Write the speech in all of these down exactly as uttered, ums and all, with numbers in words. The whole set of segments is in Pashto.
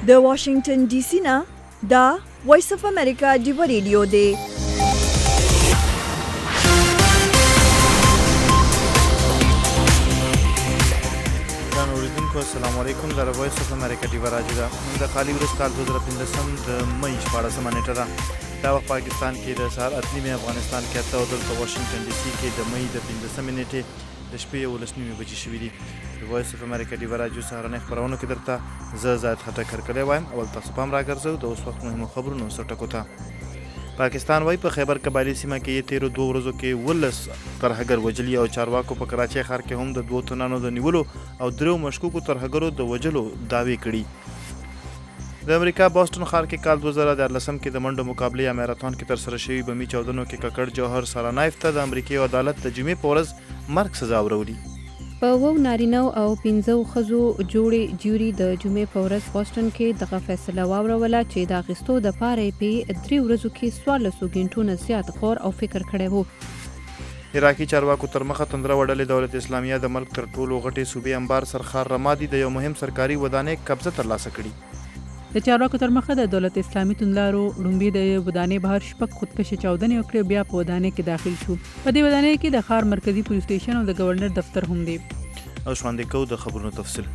د واشنگټن ډي سي نه دا وایس اف امریکا ډیو ریډیو دی. السلام علیکم. د وایس اف امریکا ډیو راډیو ده. د خالي ورځ کال دوه زره پنځلسم د مې شپاړسمه نیټه ده. دا وخت پاکستان کې د سهار اته نیمې، افغانستان کې اته او دلته واشنگټن ډي سي کې د مې د پنځلسمې نیټې د شپې یولس نیمې بجې شوي دي. د وایس اف امریکا ډیو راډیو سهارنۍ خپرونو کې درته زه زاهد خټک هرکلی وایم. اول تاسو پام راګرځو د اوس وخت مهمو خبرونو څټکو ته. پاکستان وايي په خیبر قبایلي سیمه کې یې تیرو دوه ورځو کې ولس ترهګر وجلي او چارواکو په کراچۍ ښار کې هم د دوو تنانو د نیولو او دریو مشکوکو ترهګرو د وجلو دعوې کړي. د امریکا بوسټن ښار کې کال دوه زره دیارلسم کې د منډو مقابلې یا میراتون کې ترسره شوي بمي چاودنو کې ککړ جوهر سارانایف ته د امریکې عدالت د جمعې په ورځ مرګ سزا ورولي. په وو نارینه او پنځو ښځو جوړې جیوري د جمعې په ورځ بوسټن کې دغه فیصله واوروله چې د اخیستو د پاره په درې ورځو کې څوارلسو ګنټو نه زیات غور او فکر کړی وو. عراقي چارواکو تر مخه تندره وډلې دولت اسلامیه د ملک تر ټولو غټې صوبې انبار سرخار رمادي د یو مهم سرکاري ودانۍ قبضه ترلاسه کړي. د چارواکو تر مخه د دولت اسلامي توندلارو ړومبي د ودانۍ بهر شپږ خودکشي چاودنې وکړې، بیا په ودانۍ کې داخل شو. په دې ودانۍ کې د ښار مرکزي پولیس سټیشن او د گورنر دفتر هم دی. او شواندې کوو د خبرونو تفصیل.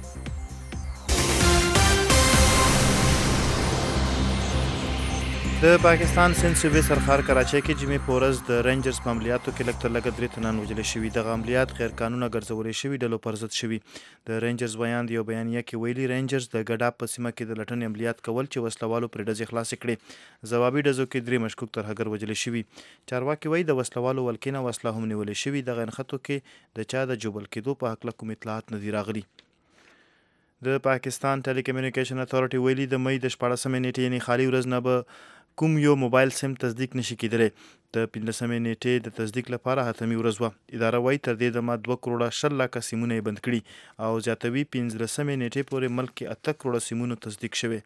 د پاکستان سند صوبې سرخار کراچۍ کې جمعې په ورځ د رینجرز په عملیاتو کې لږ تر لږه درې تنان وژل شوي. دغه عملیات غیر قانونه ګرځولې شوي ډلو پر ضد شوي. د رینجرز بیان د یو بیانیه کې ویلي رینجرز د ګډاب په سیمه کې د لټنې عملیات کول چې وسلوالو پرې ډزې خلاصې کړې. ځوابي ډزو کې درې مشکوک ترهګر وژل شوي. چارواکي وایي د وسلوالو ولکې نه وسله هم نیولې شوي. دغه نښتو کې د چا د جوبل کېدو په هکله کوم اطلاعات نه دي راغلي. د پاکستان ټیلی کمیونیکیشن اتھارټي ویلي د مې د شپاړسمې نیټې یعنې خالي ورځ نه به کوم یو موبایل سیم تصدیق نشي کېدلی. د پنځلسمې نیټې د تصدیق لپاره حتمي ورځ وه. اداره وایي تر دې دمه دوه کروړه شل لاکه سیمونه یې بند کړي او زیاتوي پنځلسمې نیټې پورې ملک کې اته کروړه سیمونو تصدیق شوي.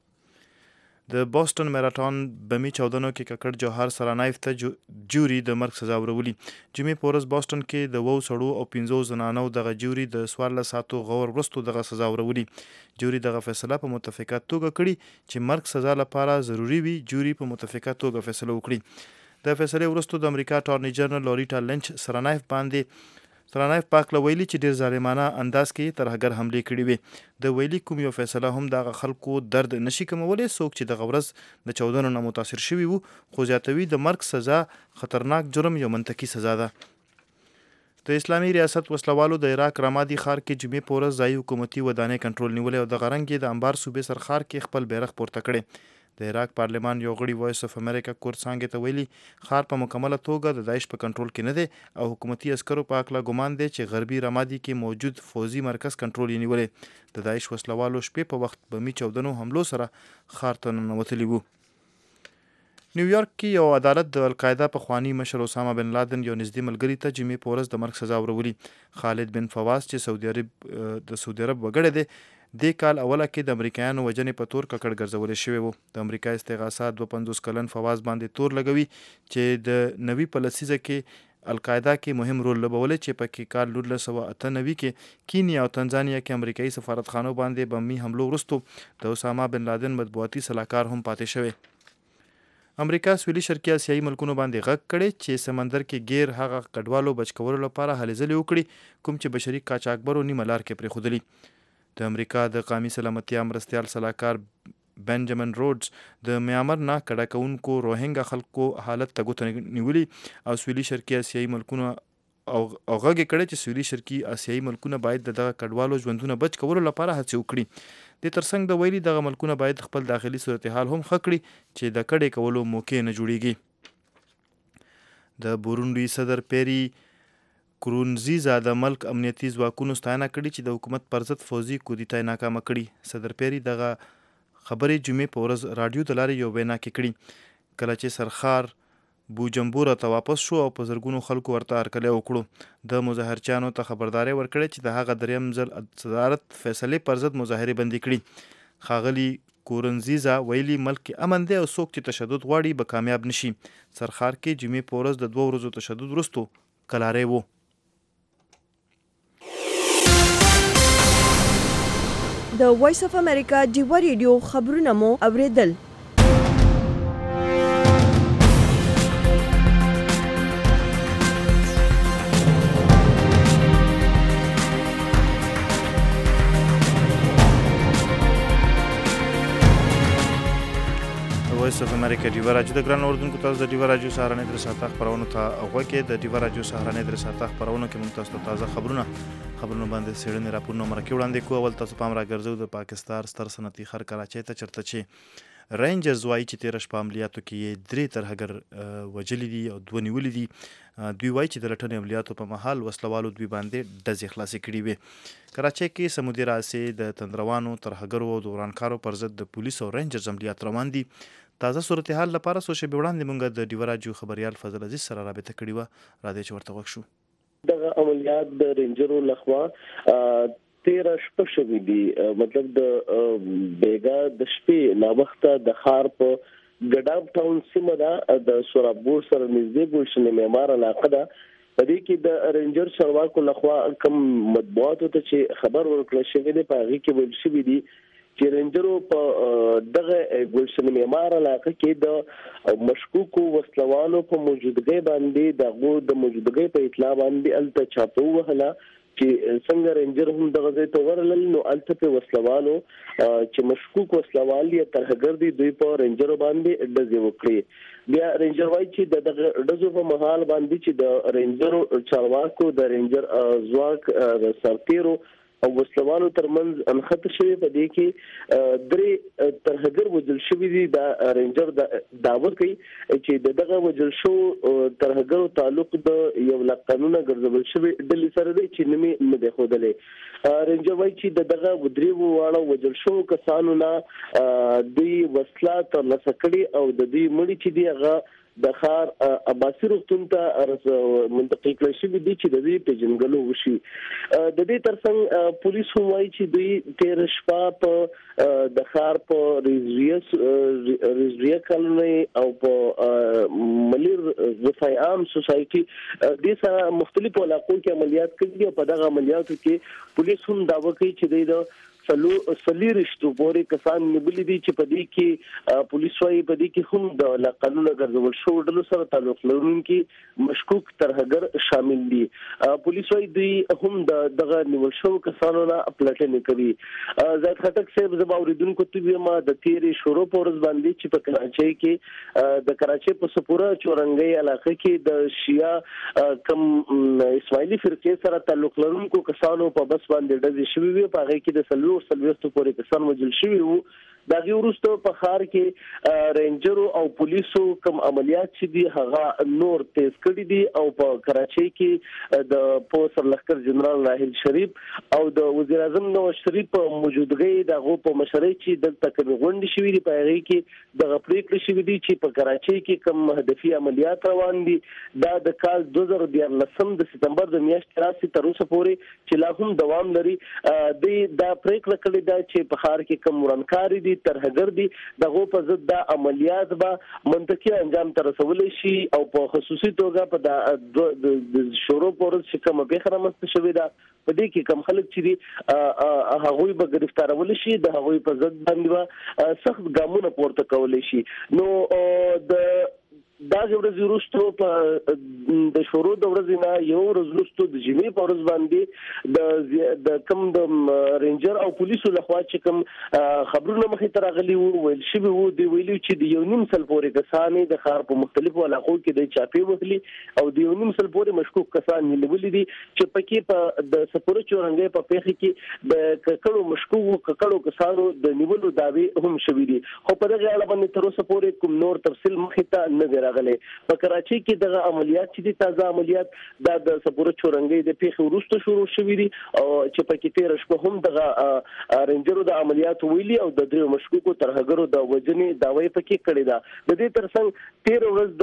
د بوسټن میراتون بمي چاودنو کې ککړ جوهر سارانایف ته جوري د مرګ سزا ورولي. جمعې په ورځ بوسټن کې د وو سړو او پنځو زنانو دغه جوري د څوارلس ساعتو غور وروسته دغه سزا ورولي. جوري دغه فیصله په متفقه توګه کړي چې مرګ سزا لپاره ضروري وي جوري په متفقه توګه فیصله وکړي. د فیصلې وروسته د امریکا اټارني جنرال لوریټا لنچ سارانایف باندې سارانایف پاکله ویلي چې ډیر ظالمانه انداز کې ترهګر حملې کړي وي. د ویلي کوم یو فیصله هم دغه خلکو درد نشي کمولی. څوک چې دغه ورځ د چاودنو نه متاثر شوي وو خو زیاتوي د مرګ سزا خطرناک جرم یو منطقي سزا ده. د اسلامي ریاست وسلوالو د عراق رمادي ښار کې جمعې په ورځ ځایي حکومتي ودانۍ کنټرول نیولې او دغه رنګ یې د انبار صوبې سرخار کې خپل بیرغ پورته کړی. د عراق پارلمان یو غړي وایس اف امریکا کورت څانګې ته ویلي ښار په مکمله توګه د داعش په کنټرول کې نه دی او حکومتي عسکرو په هکله ګمان دی چې غربي رمادي کې موجود فوزي مرکز کنټرول یې نیولی. د داعش وسلوالو شپې په وخت بمي چاودنو حملو سره ښار ته ننوتلي وو. نیویارک کې یو عدالت د القاعده پخواني مشر اسامه بن لادن یو نږدې ملګري ته جمعې په ورځ د مرګ سزا ورولي. خالد بن فواز چې سعودي عرب د سعودي عرب وګړی دی دې کال اوله کې د امریکایانو وژنې په تور ککړ ګرځولی شوی وو. د امریکا استغاثات دوه پنځوس کلن فواز باندې تور لګوي چې د نوي په لسیزه کې القاعده کې مهم رول لوبولی چې پکې کال نولس سوه اته نوي کې کینیا او تنزانیا کې امریکایي سفارتخانو باندې بمي حملو وروسته د اسامه بن لادن مطبوعاتي سلاکار هم پاتې شوی. امریکا سویلي شرقي اسیایي ملکونو باندې غږ کړی چې سمندر کې غیر هغه کډوالو بچ کولو لپاره هلې ځلې وکړي کوم چې بشري قاچاقبرو نیمه لار کې پرېښودلي. د امریکا د قومي سلامتیا مرستیال سلاکار بنجمن روډز د میامر نه کډه کوونکو روهینګا خلکو حالت ته ګوته نیولي او سویلي شرقي اسیایي ملکونو او غږ یې کړی چې سویلي شرقي اسیایي ملکونه باید د دغه کډوالو ژوندونه بچ کولو لپاره هڅې وکړي. د ترڅنګ د ویلي دغه ملکونه باید خپل داخلي صورتحال هم ښه کړي چې د کډې کولو موقع نه جوړیږي. د بورونډي صدر پیری کرونزیزا د ملک امنیتي ځواکونو ستاینه کړې چې د حکومت پر ضد فوزي کودتا یې ناکامه کړي. صدر پیری دغه خبرې جمعې په ورځ راډیو د لارې یو وینا کې کړي کله چې سرخار بوجمبوره ته واپس شو او په زرګونو خلکو ورته هرکلی وکړو. د مظاهرچیانو ته خبرداری ورکړی چې د هغه دریم ځل صدارت فیصلې پر ضد مظاهرې بندي کړي. ښاغلي کورنزیزا ویلي ملک کې امن دی او څوک چې تشدد غواړي به کامیاب نشي. سرخار کې جمعې په ورځ د دوه ورځو تشدد وروسته کلاری وو. د وایس اف امریکا ډیوا ریډیو خبرونه مو اوریدل. وایس اف امریکا ډیوا راډیو د ګران اردوونکو تاسو د ډیوا راډیو سهارنۍ در ساعته خبرونه ته غوږ کې د ډیوا راډیو سهارنۍ در ساعته خبرونه کې موږ تاسو ته تازه خبرونه خبرونه باندې څېړنې راپورونه مرکه وړاندې کوو. اول تاسو پام راګرځو د پاکستان ستر صنعتي ښار کراچۍ ته چېرته چې رینجرز وایي چې تېره شپه عملیاتو کې یې درې ترهګر وژلي دي او دوه نیولي دي. دوی وایي چې د لټنې عملیاتو په مهال وسلوالو دوی باندې ډزې خلاصې کړي وې. کراچۍ کې سمودي راسې د تندروانو ترهګرو او د ورانکارو پر ضد د پولیس او رینجرز عملیات روان دي. تازه صورتحال لپاره څو شېبې وړاندې موږ د ډیوا راډیو خبریال فضل عزیز سره رابطه کړې وه. راځئ چې ورته غوږ شو. دغه عملیات د رینجرو لخوا تیره شپه شوي دي. مطلب د بیګا د شپې ناوخته د ښار په ګډاب ټاون سیمه ده د سورابور سره نږدې ګلشن معمار علاقه ده. په دې کې د رینجر چارواکو لخوا کوم مطبوعاتو ته چې خبر ورکړل شوی دی په هغې کې ویل شوي دي چې رینجرو په دغه ګلشن معمار علاقه کې د مشکوکو وسلوالو په موجودګۍ باندې دغه د موجودګۍ په اطلاع باندې الته چاپه وهله چې څنګه رینجر هم دغه ځای ته ورغلل نو الته په وسلوالو چې مشکوک وسلوال یا ترهګر دي دوی په رینجرو باندې ډزې وکړي. بیا رینجر وایي چې د دغه ډزو په مهال باندې چې د رینجرو چارواکو د رینجر ځواک سرتیرو او وسلوالو ترمنځ انخته شوی. په دې کې درې ترهګر وژل شوي دي. دا رینجر دعوه کوي چې د دغه وژل شوو ترهګرو تعلق د یو له قانونه ګرځول شوي ډلې سره دی چې نومې نه دی ښودلی. رینجر وایي چې د دغه درې واړو وژل شوو کسانو نه دوی وسله ترلاسه کړې او د دوی مړي چې دي هغه د ښار عباسي روغتون ته منتقل کړل شوي دي چې د دوی پیژنګلو وشي. د دې ترڅنګ پولیس هم وایي چې دوی تېره شپه په د ښار په ریزریه کالونۍ او په ملیر رفای عام سوسایټي دې سره مختلفو علاقو کې عملیات کړي دي او په دغه عملیاتو کې پولیس هم دعوه کوي چې دوی د سلو سلیرشتو پورې کسان نیولي دي چې په دې کې پولیس وايي په دې کې هم د قانون ګرځول شوو ډلو سره تعلق لرونکي مشکوک ترهګر شامل دي. پولیس وايي دوی هم د دغه نیول شوو کسانو نه پلټنې کوي. زید خټک صاحب زما اوریدونکو ته وایم د تیرې شروع په ورځ باندې چې په کراچۍ کې د کراچۍ په سپوره چورنګۍ علاقه کې د شیا کم اسماعیلي فرقې سره تعلق لرونکو کسانو په بس باندې ډزې شوي وي. په هغې کې د سلو سلويستو پورې کسان وژل شوي وو. د هغې وروسته په ښار کې رینجرو او پولیسو کوم عملیات چې دي هغه نور تیز کړي دي او په کراچۍ کې د په سرلښکر جنرال راحیل شریف او د وزیر اعظم نواز شریف په موجودګۍ د هغو په مشرۍ چې دلته کومې غونډې شوي دي په هغې کې دغه پرېکړې شوي دي چې په کراچۍ کې کوم هدفي عملیات روان دي دا د کال دوه زره دیارلسم د سپتمبر د میاشتې راسي تر اوسه پورې چې لا هم دوام لري. دوی دا پرېکړه کړې ده چې په ښار کې کوم ورانکاري دي ترهګر دي دغه په ضد د عملیات به منطقي انجام ته رسولی شي او په خصوصي توګه په د شروع پورز چې کومه پیښه رامنځته شوې ده په دې کې کوم خلک چې دي هغوی به ګرفتارول شي د هغوی په ضد باندې به سخت ګامونه پورته کولی شي. نو د دا ورځ وروسته په د شروع د ورځې نه یو ورځ وروسته د جمعې په ورځ باندې د د کوم د رینجر او پولیسو لخوا چې کوم خبرونه مخې ته راغلي وو ویل شوي وو دوی ویلي چې د یو نیم سل پورې کسان د ښار په مختلفو علاقو کې د چاپې وهلي او د یو نیم سل پورې مشکوک کسان نیولي دي چې پکې په د سپوره چورنګۍ په پیښه کې د ککړو مشکوکو ککړو کسانو د نیولو دعوې هم شوي دي. خو په دغه اړه باندې تر اوسه پورې کوم نور تفصیل مخې ته نه دی راغلی. په کراچۍ کې دغه عملیات چې دي تازه عملیات دا د سپوره چورنګۍ د پیښې وروسته شروع شوي دي او چې پکې تېره شپه هم دغه رینجرو د عملیاتو ویلي او د دریو مشکوکو ترهګرو د وژنې دعوی پکې کړې ده. د دې ترڅنګ تېره ورځ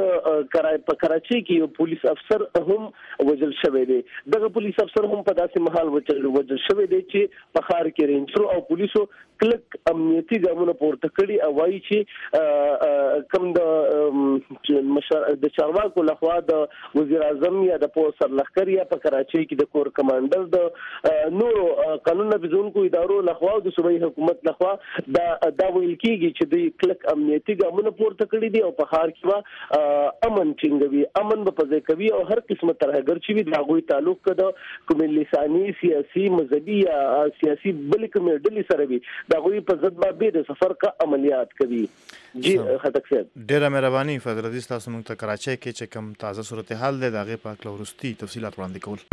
د په کراچۍ کې یو پولیس افسر هم وژل شوی دی. دغه پولیس افسر هم په داسې مهال وژل شوی دی چې په ښار کې رینجرو او پولیسو کلک امنیتي ګامونه پورته کړي او وایي چې کوم د د چارواکو لخوا د وزیر اعظم یا د پولیس سرلښکر یا په کراچۍ کې د کور کمانډر د نورو قانون نافذونکو ادارو لخوا او د صوبایي حکومت لخوا دا دا ویل کېږي چې د کلک امنیتي ګامونه پورته کړي دي او په ښار کې به امن ټینګوي، امن به په ځای کوي او هر قسمه ترهګر چې وي د هغوی تعلق که د کومې لساني سیاسي مذهبي یا سیاسي بلې کومې ډلې سره وي د هغوی په ضد به بې د سفر کا عملیات کوي. جی خټک صاحب ډیره مهرباني فضل عزیز، تاسو موږ ته کراچۍ کې چې کوم تازه صورتحال دی د هغې په هکله وروستي تفصیلات وړاندې کول.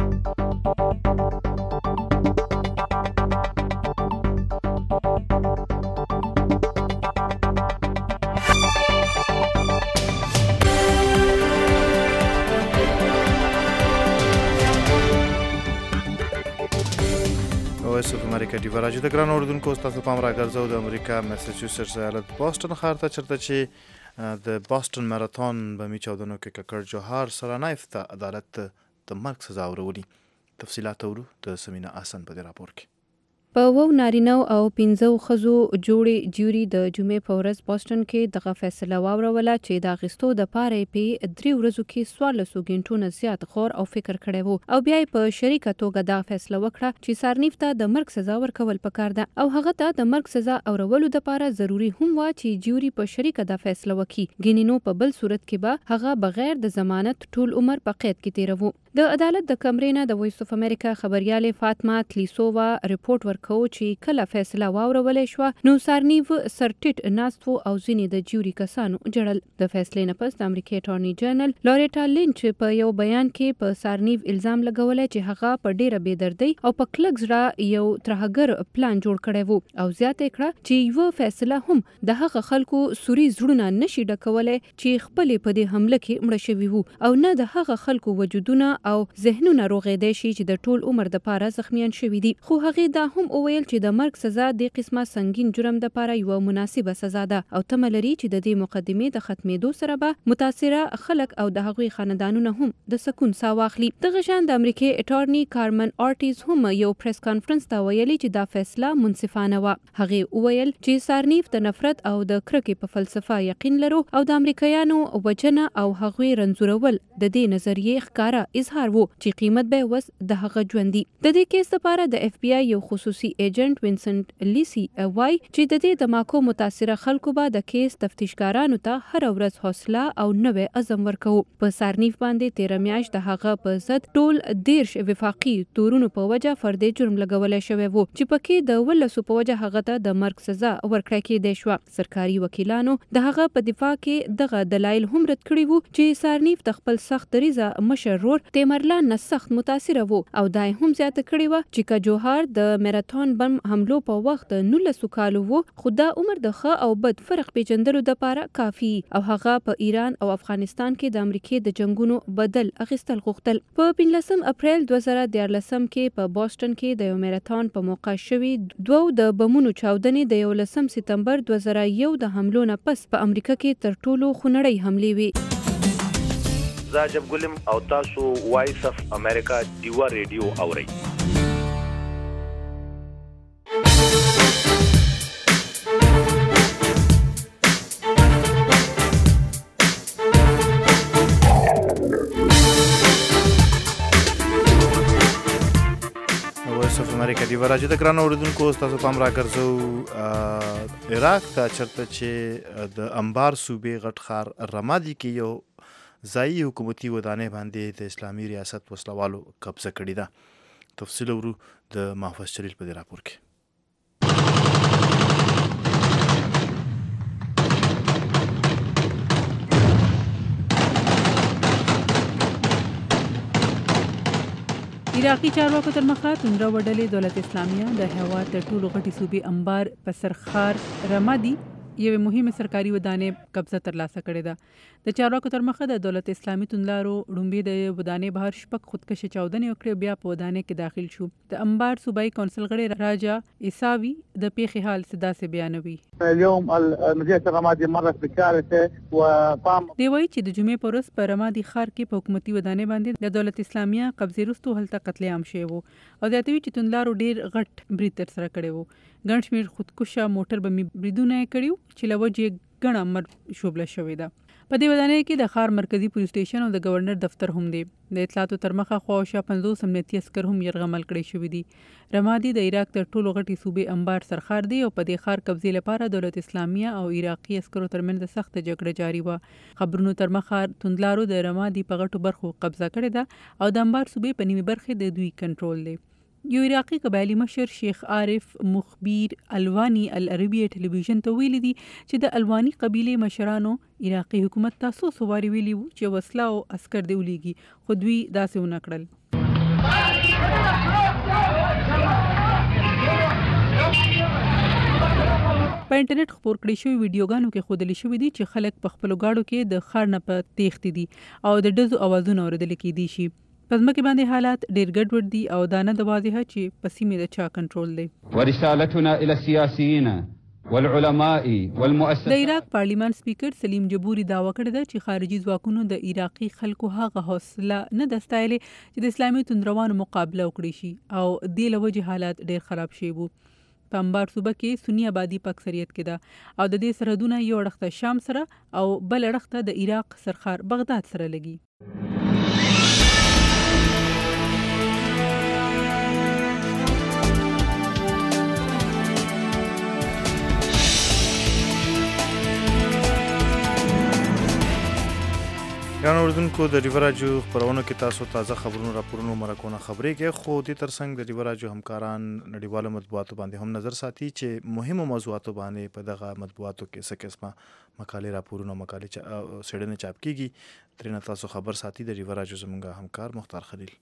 وایس اف امریکا ډیوه راجو د ګران اردوونکو ستاسو پام راګرځو د امریکا میساچوسټس ایالت بوسټن ښار ته، چېرته چې د بوسټن ماراتون بمي چاودنو کې ککړ جوهر سرانایف ته عدالت د مرګ سزا ورولي. تفصیلات اورو د سمینا احسن په دې راپور کې. په وو نارینه او پنځو ښځو جوړې جیوري د جمعې په ورځ بوسټن کې دغه فیصله واوروله چې د اخیستو دپاره یې په درې ورځو کې څوارلسو ګنټو نه زیات غور او فکر کړی و او بیا یې په شریکه توګه دا فیصله وکړه چې سارنیف ته د مرګ سزا ورکول پکار ده او هغه ته د مرګ سزا اورولو دپاره ضروري هم وه چې جیوري په شریکه دا فیصله وکړي، ګینې نو په بل صورت کې به هغه بغیر د ضمانت ټول عمر په قید کې تیروه. د عدالت د کمرې نه د وایس اف امریکا خبریالې فاطمه تلیسووا رپورټ ورکو چې کله فیصله واورولې شوه نو سارنیف سرټیټ ناست و او ځینې د جیوري کسانو جړل. د فیصلې نه پس د امریکا اټارني جنرال لوریټا لینچ په یو بیان کې په سارنیف الزام لګولی چې هغه په ډیره بېدردۍ او په کلک زړه یو ترهګر پلان جوړ کړی و او زیاته کړه چې یوه فیصله هم د هغه خلکو سوري زړونه نشي ډکولی چې خپلې په دې حمله کې مړه شوي وو او نه د هغه خلکو وجودونه او ذهنونه روغېدی شي چې د ټول عمر دپاره زخمیان شوي دي. خو هغې دا هم وویل چې د مرګ سزا د قسمه سنګین جرم دپاره یوه مناسبه سزا ده او تمه لري چې د دې مقدمې د ختمېدو سره به متاثره خلک او د هغوی خاندانونه هم د سکون ساه واخلي. دغه شان د امریکې اټارني کارمن آرټیز هم یو پریس کانفرنس ته ویلي چې دا فیصله منصفانه وه. هغې وویل چې سارنیف د نفرت او د کرکې په فلسفه یقین لرو او د امریکایانو وجنه او هغوی رنځورول د دې نظریې ښکاره اظهار و چې قیمت به وس د هغه ژوندي. د دې کیس لپاره د اف بی آی یو خصوصي ایجنټ وینسنت لیسی وای چې د دې دماکو متاثره خلکو به د کیس تفتیشکارانو ته هر ورځ حوصله او نوې عزم ورکو. په سارنیف باندې تیره میاشت د هغه په ضد ټول دیرش وفاقي تورونو په وجه فردي جرم لګولی شوی و چې پکې د ولسو په وجه هغه ته د مرګ سزا ورکړی کېدی شوه. سرکاري وکیلانو د هغه په دفاع کې دغه دلایل هم رد کړي وو چې سارنیف د خپل سخت دریځه مشر رور تیمرلان نه سخت متاثره وو او دا هم زیاته کړې وه چې که جوهر د میراتون بم حملو په وخت نولسو کالو وو خو دا عمر د ښه او بد فرق پیژندلو دپاره کافي او هغه په ایران او افغانستان کې د امریکې د جنګونو بدل اخیستل غوښتل. په پنځلسم اپریل دوه زره دیارلسم کې په بوسټن کې د یو میراتون په موقع شوي دوو د بمونو چاودنې د یولسم سپتمبر دوه زره یو د حملو نه پس په امریکا کې تر ټولو خونړۍ حملې وې. زه جب ګلم او تاسو وایس اف امریکا ډیوه ریډیو اورئ. وایس اف امریکا ډیوه راجو د ګران اردوونکو ستاسو پام راګرځو عراق ته، چېرته چې د انبار صوبې غټ ښار رمادي کې یو ځایي حکومتي ودانۍ باندې د اسلامي ریاست وسلوالو قبضه کړې ده. تفصیل ورو د محفوظ جلیل په دې راپور کې. عراقي چارواکو تر مخه توندره وډلې دولت اسلامیه د هېواد تر ټولو غټې صوبې انبار په سرخار رمادي یوه مهمه سرکاري ودانۍ قبضه ترلاسه کړې ده. د چارواکو تر مخه د دولت اسلامي توندلارو ړومبي د ودانۍ بهر شپږ خودکشي چاودنې وکړې، بیا په ودانۍ کې داخل شو. د انبار صوبایي کونسل غړی راجا ایساوي د پیښې حال داسې بیانوي. اليوم مدينة رمادي مرت بكارثة وقام دی وایي چې د جمعې په ورځ په رمادي ښار کې په حکومتي ودانۍ باندې د دولت اسلامیه قبضې وروسته هلته قتل عام شوی و او زیاتوي چې توندلارو ډېر غټ برید ترسره کړی و. ګڼ شمېر خودکشه موټر بمي بریدونه یې کړي چې له وجې ګڼه مر شوبله شوې ده. په دې ودانۍ کې د ښار مرکزی پولیس سټیشن او د گورنر دفتر هم دی. د اطلاعاتو تر مخه خواوشا پنځوس امنیتي عسکر هم یرغمل کړي شوي دي. رمادي د عراق تر ټولو غټي صوبې انبار سرخار دی او په دې ښار قبضې لپاره دولت اسلامیه او عراقي عسکرو ترمنځ سخت جګړه جاري وه. خبرونو تر مخه توندلارو د رمادي په غټو برخو قبضه کړې ده او د انبار صوبې په نیمه برخې د دوی کنټرول دی. یو عراقي قبایلي مشر شیخ عارف مخبیر الوانی العربیه ټلویزیون ته ویلي دي چې د الوانی قبیلې مشرانو عراقي حکومت تاسو سواري ویلي وو چې وسله او عسكر دی ولېږي خو دوی داسې ونه کړل. په انټرنیټ خپور کړي شوی ویډیوګانو کې ښودل شوي دي چې خلک په خپلو گاډو کې د ښار نه په تېښتې دي او د ډزو اوازونه اورېدل کېدی شي. په ځمکې باندې حالات ډېر ګډوډ دي او دا نه د واضحه چې په سیمې د چا کنټرول دی. ورسالتنا الى السياسيين والعلماء والمؤسسات. د عراق پارلیمان سپیکر سلیم جبوري دعوه کړې ده چې خارجي ځواکونو د عراقي خلکو هغه حوصله نه ده ستایلې چې د اسلامي توندروانو مقابله وکړي شي او دې له وجې حالات ډېر خراب شوي وو. په انبار صوبه کې سنی آبادي په اکثریت کې ده او د دې سرحدونه یو اړخ ته شام سره او بل اړخ ته د عراق سرخار بغداد سره لګي. ګران اوریدونکو د ریور راډیو خپرونو کې تاسو تازه خبرونو راپورونو مرکونه خبرې کې خو دې ترڅنګ د ریور راډیو همکاران نړیوالو مطبوعاتو باندې هم نظر ساتي چې مهمو موضوعاتو باندې په دغه مطبوعاتو کې څه قسمه مقالې راپورونه مقالې څېړنې چاپ کیږي ترېنه تاسو خبر ساتي. د ریور راډیو زموږ همکار مختار خلیل.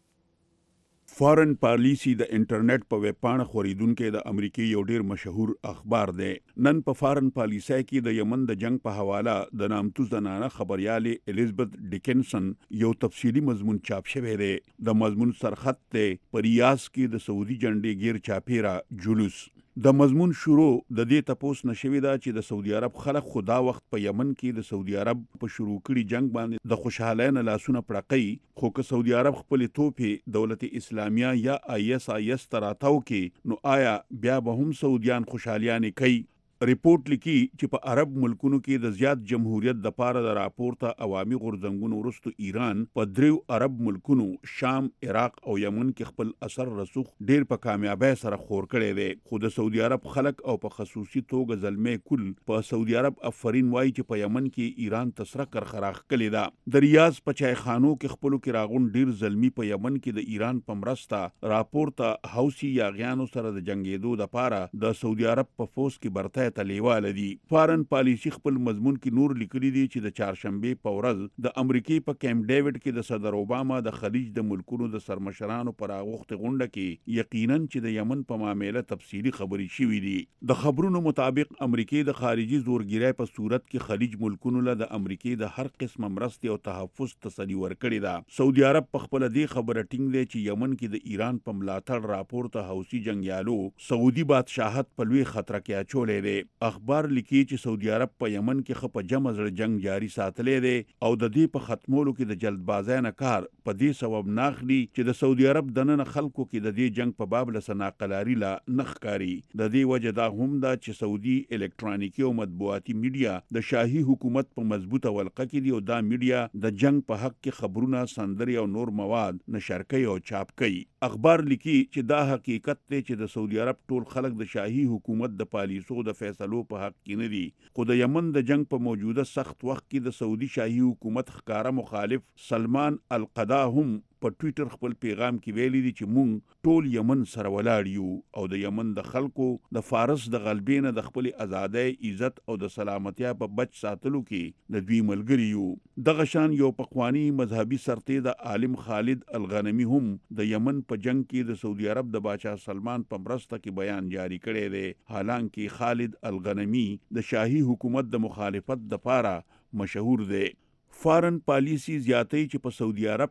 فارن پالیسی د انټرنیټ په ویب پاڼه خورېدونکو د امریکای یو ډیر مشهور اخبار دی. نن په فارن پالیسی کې د یمن د جنگ په حواله د نامتو زنانه خبريالې الیزابت ډیکنسن یو تفصیلی مضمون چاپ شوی دی. د مضمون سرخط ته په ریاض کې د سعودي جنډې غیر چاپیرا جلوس. د مضمون شروع د دې تپوس نشوي دا چې د سعودي عرب خلک خدا وخت په یمن کې د سعودي عرب په شروع کړي جنگ باندې د خوشحالۍ نه لاسونه پړقي خو که سعودي عرب خپل توپې دولت اسلامیه یا آی اس آی اس تراتاو کې نو آیا بیا به هم سعودیان خوشحالیانې کوي. ریپورت لیکي چې په عرب ملکونو کې د زیات جمهوریت د پاره د راپورته عوامي غورځنګونو وروسته ایران په دریو عرب ملکونو شام، عراق او یمن کې خپل اثر رسوخ ډیر په کامیابی سره خور کړی دی. خو د سعودي عرب خلک او په خصوصي توګه زلمې کل په سعودي عرب افرین وایي چې په یمن کې ایران تسره کرخراخ کړی دا. د ریاض په چایخانو کې خپلو کې راغون ډیر زلمی په یمن کې د ایران په مرسته راپورته هوسي یاغیانو سره د جنگیدو د پاره د سعودي عرب په فوز کې برته تلیواله دي. فارن پالیسی خپل مضمون کې نور لیکلي دي چې د چهارشنبه په ورځ د امریکای په کیمپ ډیوډ کې د صدر اوباما د خلیج د ملکونو د سرمشرانو پر اغوخته غونډه کې یقینا چې د یمن په معاملې تفصیلی خبرې شوې دي. د خبرونو مطابق امریکای د خارجي زورګیرۍ په صورت کې خلیج ملکونو له د امریکای د هر قسم مرستې او تحفظ تسلی ورکړي ده. سعودي عرب په خپل دې خبره ټینګ دی چې یمن کې د ایران په ملاتړ راپورته حوثي جنگیالو سعودي بادشاہت په لوی خطر کې اچولې دی. اخبار لیکي چې سعودي عرب په یمن کې خپ جمع زړه جنگ جاری ساتلې دی او د دې په ختمولو کې د جلدبازۍ نه کار په دې سبب ناخلي چې د سعودي عرب دننه خلکو کې د دې جنگ په باب له سناقلاري لا نخکاری. د دې وجه دا هم دا چې سعودي الکترونیکی او مطبوعاتي میډیا د شاهي حکومت په مضبوطه ولقه کې دی او دا میډیا د جنگ په حق کې خبرونه، سندري او نور مواد نشر کوي او چاپ کوي. اخبار لیکي چې دا حقیقت دی چې د سعودي عرب ټول خلک د شاهي حکومت د پالیسو د فیصلو په حق کې نه دي. خو د یمن د جنگ په موجوده سخت وخت کې د سعودي شاهي حکومت ښکارا مخالف سلمان القدا هم په ټوئیټر خپل پیغام کې ویلي دي چې مونږ ټول یمن سره ولاړ یو او د یمن د خلکو د فارس د غلبې نه د خپل ازادۍ، عزت او د سلامتیا په بچ ساتلو کې د دوی ملګری یو. دغه شان یو پخوانی مذهبي سرتې د عالم خالد الغنمی هم د یمن په جنگ کې د سعودي عرب د بادشاہ سلمان په مرسته کې بیان جاری کړی دی. حالانکه خالد الغنمی د شاهي حکومت د مخالفت د پاره مشهور دی. فارن پالیسی زیاتې چې په سعودي عرب کې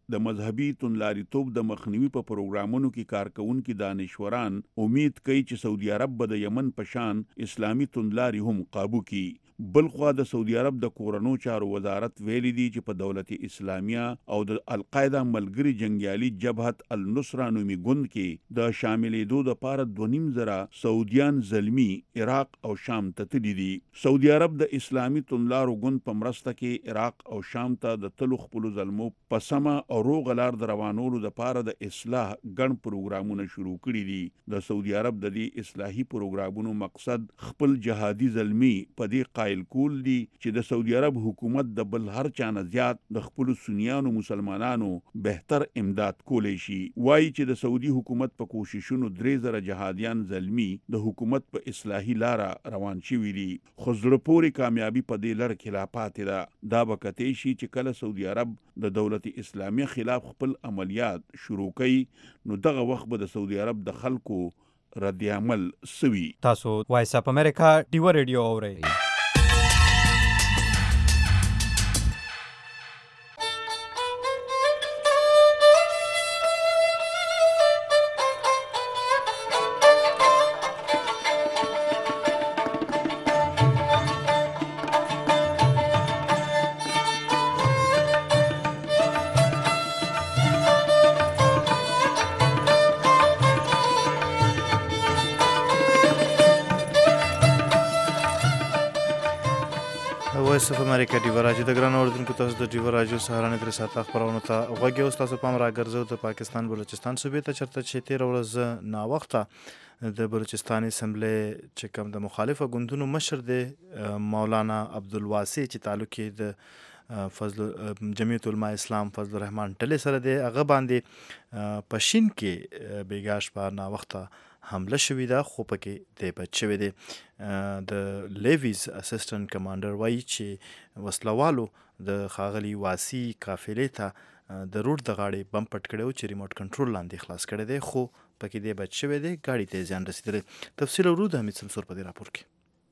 د مذهبي توندلاریتوب د مخنیوي په پروګرامونو کې کارکونکي دانشوران امید کوي چې سعودي عرب به د یمن په شان اسلامي توندلاري هم قابو کړي. بلخوا د سعودي عرب د کورنو چارو وزارت ویلي دی چې په دولت اسلامیه او د القاعده ملګری جنگیالي جبهت النصره نومي ګوند کې د شاملېدو دپاره دوه نیم زره سعودیان زلمي عراق او شام ته تللي دي. سعودي عرب د اسلامي توندلارو ګوند په مرسته کې عراق او شام ته د تلو خپلو زلمو په سمه او روغه لار د روانولو دپاره د اصلاح ګڼ پروګرامونه شروع کړي دي. د سعودي عرب د دې اصلاحي پروګرامونو مقصد خپل جهادي زلمي په دې قایل کول دي چې د سعودي عرب حکومت د بل هر چانه زیات د خپل سنیانو مسلمانانو بهتر امداد کولی شي. وایي چې د سعودي حکومت په کوششونو درې زره جهادیان زلمي د حکومت په اصلاحي لاره روان شوي دي، خو زړه پورې کامیابي په دې لړ کې لا پاتې ده. دا به کتی شي چې کله سعودي عرب د دولت اسلامیه خلاف خپل عملیات شروع کوي نو دغه وخت به د سعودي عرب د خلکو رد عمل سوي. تاسو وایس اپ امریکا ډیو ریډیو اورئ. وایس اف امریکا ډیو راډیو د ګران اوردونکو تاسو د ډیو راډیو سهارنې درې ساعته خبرونه ته غوږ یې اوس تاسو پام راګرځو د پاکستان بلوچستان صوبې ته چېرته چې تېره ورځ ناوخته د بلوچستان اسمبلی چې کوم د مخالفه ګوندونو مشر دی مولانا عبدالواسع چې تعلق یې د فضل جمعیت علماء اسلام فضل الرحمن ټلې سره دی، هغه باندې په شین کې بیګا شپه ناوخته حمله شوې ده، خو پکې دی بچ شوی دی. د لیویز اسسټنټ کمانډر وایي چې وسلوالو د ښاغلي واسي قافلې ته د روډ د غاړې بم پټ کړی و چې ریموټ کنټرول لاندې خلاص کړی دی، خو پکې دی بچ شوی دی، ګاډي ته یې زیان رسېدلی. تفصیل اورو د حمید سمسور په دې راپور کې.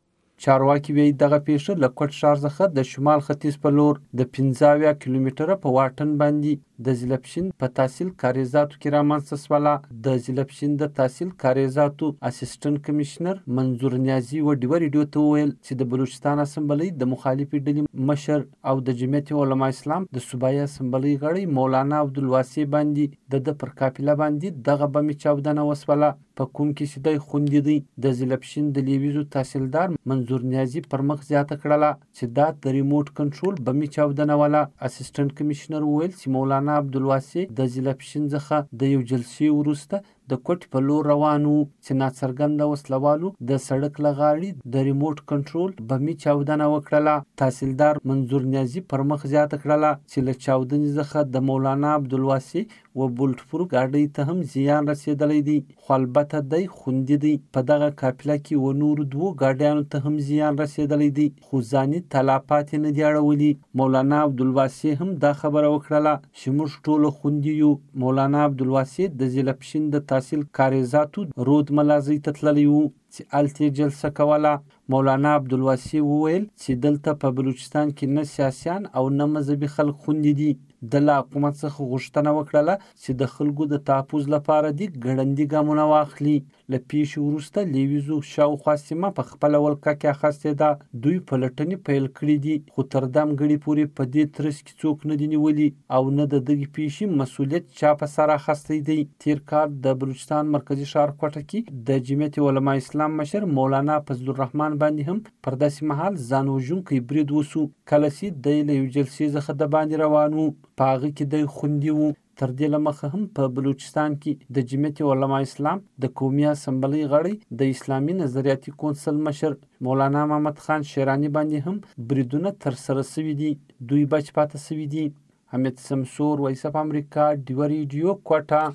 چارواکي وایي دغه پیښه له کوټ ښار څخه د شمال ختیځ په لور د پنځه اویا کیلومتره په واټن باندې د ضلعپشین په تحصیل کاریزاتو کې رامنځته شوله. د ضلعپشین د تحصیل کاریزاتو اسسټنټ کمشنر منظور نیازي و ډیوه ریډیو ته وویل چې د بلوچستان اسمبلی د مخالفې ډلې مشر او د جمعیت علماء اسلام د صوبایي اسمبلی غړی مولانا عبدالواسع باندې د ده پر قافله باندې دغه بمې چاودنه وسوله، په کوم کې چې دی خوندي دی. د ضلعپشین د لیویزو تحصیلدار منظور نیازي پر مخ زیاته کړله چې دا د ریموټ کنټرول بمې چاودنه وله. اسسټنټ کمشنر وویل چې مولانا عبدالواسع د ضلعپشین څخه د یو جلسې وروسته د کوټ په لور روان و چې ناڅرګنده وسلوالو د سړک له غاړې د ریموټ کنټرول بمې چاودنه وکړله. تحصیلدار منظور نیازي پر مخ زیاته کړله چې له چاودنې څخه د مولانا عبدالواسع و بولټ پروف ګاډۍ ته هم زیان رسېدلی دی، خو البته دی خوندي دی. په دغه قافله کې و نورو دوو ګاډیانو ته هم زیان رسېدلی دی، خو ځاني تلافات یې نه دي اړولي. مولانا عبدالواسع هم دا خبره وکړله چې موږ ټوله خوندي یو. مولانا عبدالواسع د ضلعپشین د تحصیل کاریزاتو رود ملازۍ ته تللی و چې هلته یې جلسه کوله. مولانا عبدالواسع وویل چې دلته په بلوچستان کې نه سیاسیان او نه مذهبي خلک خوندي دي. د له حکومت څخه غوښتنه وکړله چې د خلکو د تحفظ لپاره دې ګړندي ګامونه واخلي. له پیښې وروسته لیویزو شاوخوا سیمه په خپله ولکه کې اخیستې ده. دوی پلټنې پیل کړي دي، خو تر دم ګړي پورې په دې ترڅ کې څوک نه دي نیولي او نه د دغې پیښې مسؤلیت چا په سر اخیستی دی. تیر کال د بلوچستان مرکزي ښار کوټه کې د جمعیت علماء اسلام مشر مولانا فضل الرحمن باندې هم پر داسې مهال ځان وژونکی برید وسو، کله چې دی له یو جلسې څخه د باندې روان و، په هغه کې دی خوندي و. تر دې له مخه هم په بلوچستان کې د جمعیت علماء اسلام د قومي اسمبلی غړی د اسلامي نظریاتي کونسل مشر مولانا محمد خان شیرانی باندې هم بریدونه ترسره سوي دي، دوی بچ پاته سوي دي. حمید سمسور، وایس اف امریکا، ډیوه ریډیو، کوټه.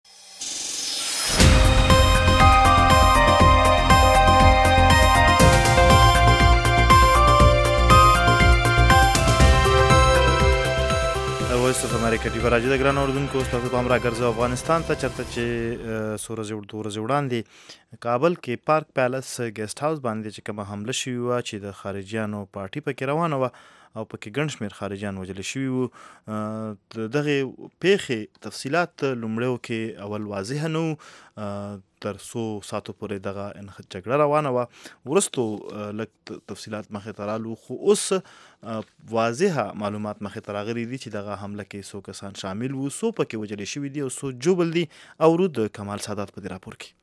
وایس اف امریکا ډیوه راډیو د ګران اوردونکو اوس تاسو پام راګرځو افغانستان ته، چېرته چې څو ورځې دوه ورځې وړاندې کابل کې پارک پیلس ګیسټ هاوس باندې چې کومه حمله شوې وه چې د خارجیانو پارټي پکې روانه وه او پکې ګڼ شمېر خارجیان وژل شوي وو. د دغې پیښې تفصیلات لومړیو کې اول واضح نه وو، تر څو ساعتو پورې دغه جګړه روانه وه. وروستو لږ تفصیلات مخې ته رالو، خو اوس واضحه معلومات مخې ته راغلي دي چې دغه حمله کې څو کسان شامل وو، څو پکې وژل شوي دي او څو ژوبل دي. او ورو د کمال سادات په دې راپور کې.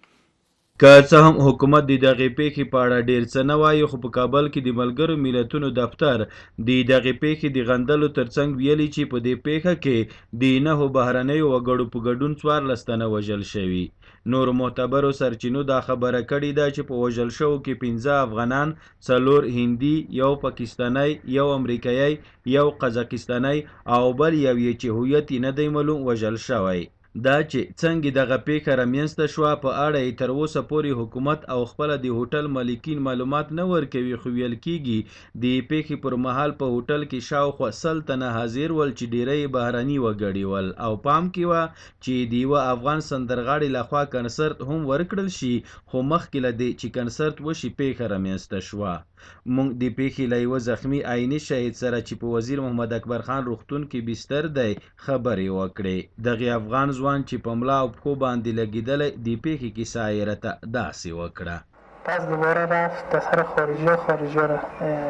که څه هم حکومت د دغې پیښې په اړه ډېر څه نه وایي، خو په کابل کې د ملګرو ملتونو دفتر د دغې پیښې د غندلو ترڅنګ ویلي چې په دې پیښه کې د نهو بهرنیو وګړو په ګډون څوارلس تنه وژل شوي. نورو معتبرو سرچینو دا خبره کړې ده چې په وژل شوو کې پنځه افغانان، څلور هندي، یو پاکستانی، یو امریکایي، یو قزاقستانی او بل یو یې چې هویت یې نه دی معلوم وژل شوی. دا چې څنګه دغه پیښه رامنځته شوه په اړه یې تر اوسه پورې حکومت او خپله د هوټل مالکین معلومات نه ورکوي، خو ویل کېږي د پیښې پر مهال په هوټل کې شاوخوا سل تنه حاضر ول چې ډیری بهرني وګړي ول، او پام کې وه چې د یوه افغان سندرغاړي لخوا کنسرت هم ورکړل شي، خو مخکې له دې چې کنسرت وشي پیښه رامنځته شوه. موږ د پیښې له یوه زخمي عیني شهید سره چې په وزیر محمد اکبر خان روغتون کې بستر دی خبرې وکړې. دغې افغان ځوان چې په ملا او پښو باندې لګېدلی د پیښې کیسه یې راته داسې وکړه. باز دوباره رفت دفتر خارجی و خارجی را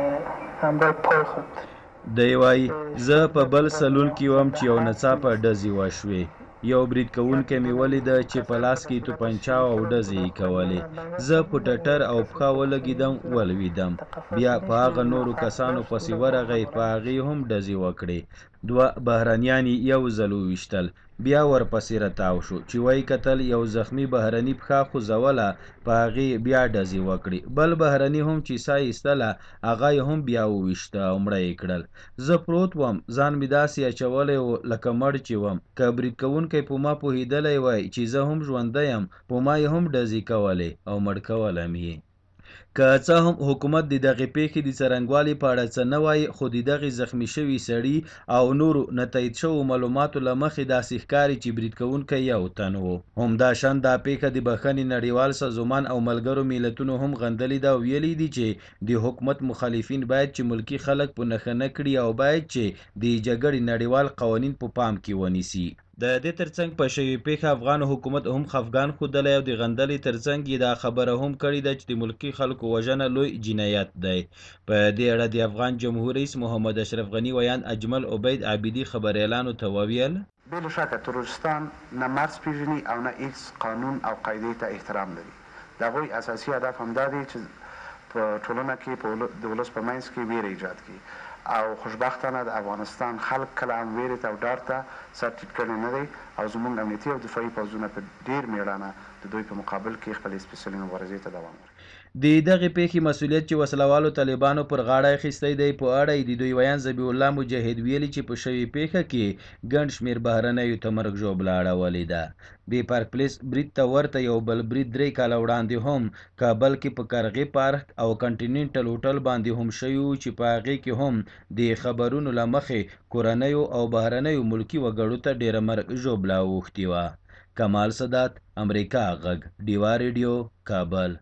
همراه پای خود. دی وایي زه په بل سلون کې وم چې یو ناڅاپه ډزې وشوې. یو برید کوونکی مې ولیده چې په لاس کې توپنچه او ډزې یې کولې. زه په ټټر او پښه ولګېدم، ولوېدم. بیا په هغه نورو کسانو پسې ورغی، په هغې هم ډزې وکړې. دوه بهرنیان یو ځل وویشتل، بیا ورپسې راتاو شو چې وایي کتل یو زخمي بهرني پښه خوځوله، په هغې بیا ډزې وکړې. بل بهرني هم چې ساه ایستله هغه یې هم بیا وویشته او مړه یې کړل. زه پروت وم، ځان مې داسې اچولی و لکه مړ چې وم. که برید کوونکی په ما پوهېدلی وای چې زه هم ژوندی یم، په ما یې هم ډزې کولې او مړ کولم یې. که څه هم حکومت د دغې پیښې د څرنګوالي په اړه څه نه وایي، خو د دغې زخمي شوي سړي او نورو نه تایید شوو معلوماتو له مخې داسې ښکاري چې برید کوونکی یو تن و. همداشان دا پیښه د بخښنې نړیوال سازمان او ملګرو ملتونو هم غندلې ده او ویلي دي چې د حکومت مخالفین باید چې ملکي خلک په نښه نه کړي او باید چې د جګړې نړیوال قوانین په پام کې ونیسي. د دې ترڅنګ په شوې پیښه افغان حکومت هم خفګان ښودلی او د غندلې ترڅنګ یې دا خبره هم کړې ده چې د ملکي خلکو وژنه لوی جنایت دی. په دې اړه د افغان جمهور رئیس محمد اشرف غني ویان اجمل عبید عابدي خبریالانو ته وویل بلا شکه تروریستان نه مرز پیژني او نه هیڅ قانون او قاعدې ته احترام لري. د هغوی اساسي هدف همدا دی چې په ټولنه کې په د ولس په منځ کې ویره ایجاد کړي، او خوشبختانه د افغانستان خلک کله هم ویرې ته او ډار ته سر ټیټ کړی نه دی، او زموږ امنیتي او دفاعي پوځونه په ډېر میړانه د دوی په مقابل کې خپلې سپېڅلې مبارزې ته دوام ورکوي. د دغې پیښې مسؤلیت چې وسلوالو طالبانو پر غاړه اخیستی دی، په اړه یې د دوی ویان ذبیح الله مجاهد ویلي چې په شوې پیښه کې ګڼ شمېر بهرنیو ته مرګ ژوبله اړولې ده. د پارک پلیس برید ته ورته یو بل برید درې کاله وړاندې هم کابل کې په کرغې پارک او کنټیننټل هوټل باندې هم شوي وو چې په هغې کې هم د خبرونو له مخې کورنیو او بهرنیو ملکي وګړو ته ډېره مرګ ژوبله اوښتې وه. کمال سادات، امریکا غږ، ډیوا ریډیو، کابل.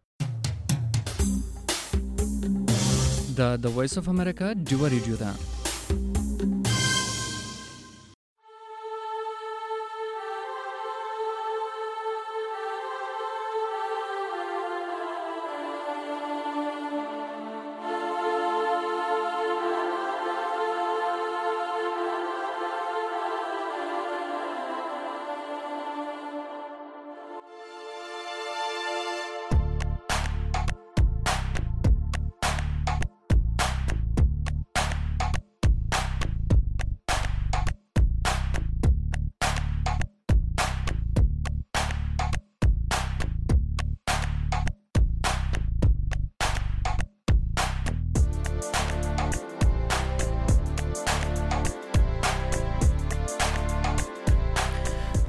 دا د وایس اف امریکا ډیوا ریډیو ده.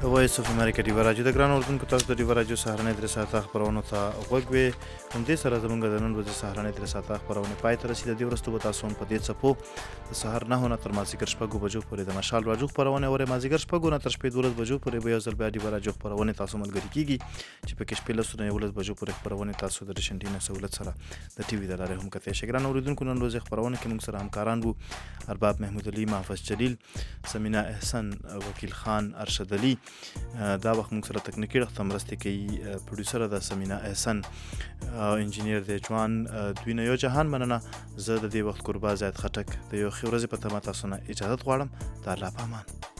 وایس اف امریکا ډیو رادیو د ګران اردوونکو تاسو د ډیو رادیو سهارنۍ درې ساعته خبرونو ته غوږ وئ. همدې سره زموږ د نن ورځې سهارنۍ درې ساعته خبرونه پای ته رسېدې. دې وروسته به تاسو هم په دې څپو د سهار نهو نه تر مازدیګر شپږو بجو پورې د مشال راډیو خپرونې اورئ. مازدیګر شپږو نه تر شپې دولس بجو پورې به یو ځل بیا ډیو رادیو خپرونې تاسو ملګري کېږي چې پکې شپې لسو نه یولس بجو پورې خپرونې تاسو د ډیش انټینا سهولت سره د ټي وي د لارې هم کتلی شئ. ګران اورېدونکو نن ورځې خپرونه کې موږ سره همکاران وو ارباب محمود علي، محفظ جلیل، سمینا احسن، وکیل خان، ارشد علي. دا وخت موږ سره تکنیکي اړخ ته مرستې کوي پروډیوسر ده سمینا احسن، انجینیر دی جوان. دوی نه یو جهان مننه. زه د دې وخت قربا زید خټک د یو ښې ورځې په تمه تاسو نه اجازت غواړم. د الله په امان.